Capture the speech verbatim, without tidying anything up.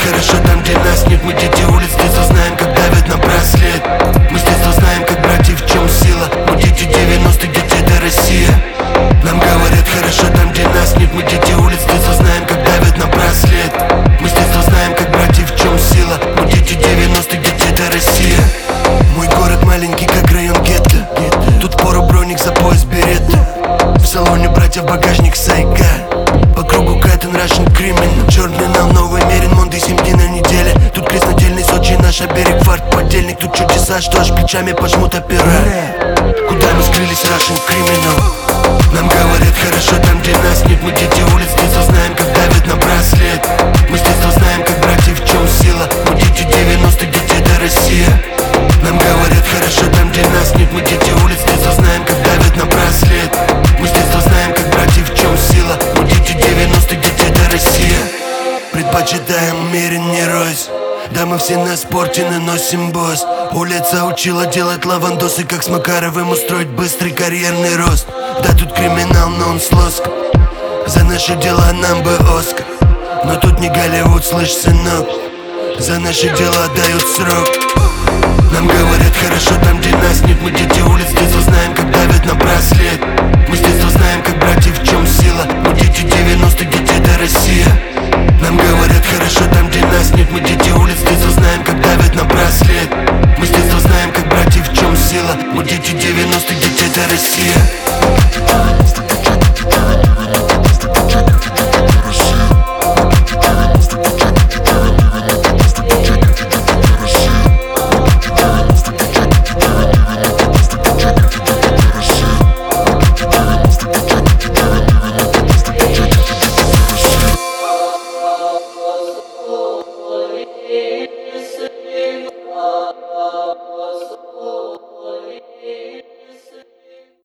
хорошо там, где нас нет. Мы дети улиц, с детства знаем, как давят на браслет. Мы с детства знаем, как братьев, в чем сила. Мы дети девяностых, дети это Россия. Нам говорят хорошо там, где нас нет. Мы дети улиц, с детства знаем, как давят на браслет. Мы с детства знаем, как братьев, в чем сила. Мы дети девяностых, дети это Россия. Мой город маленький, как район гетто. Тут пору броник за пояс беретта. В салоне братья, багажник сайга. По кругу Кэтен, Russian Criminal. Черный нам новый мерен, Монды семь дней на неделе. Тут краснодельный Сочи, наш берег, фарт, подельник. Тут чудеса, что аж плечами пожмут опера. Куда мы скрылись, Russian Criminal? Нам говорят хорошо там, где нас нет. Мы дети улиц, с детства знаем, как давят на браслет. Мы с детства знаем, как братьев, в чем сила. Мы дети девяностых, дети это Россия. Нам говорят хорошо там, где нас нет. Мы дети улиц, с детства знаем, как давят на браслет. Мы с детства знаем, как братьев, в чем сила. Мы дети девяностых, дети это Россия. Предпочитаем умеренней рось. Да, мы все на спорте, наносим босс. Улица учила делать лавандосы, как с Макаровым устроить быстрый карьерный рост. Да, тут криминал, но он с лоском. За наши дела нам бы Оскар. Но тут не Голливуд, слышь, сынок. За наши дела дают срок. Нам говорят хорошо там, где нас нет. Мы дети улиц, с детства знаем, как давят на браслет.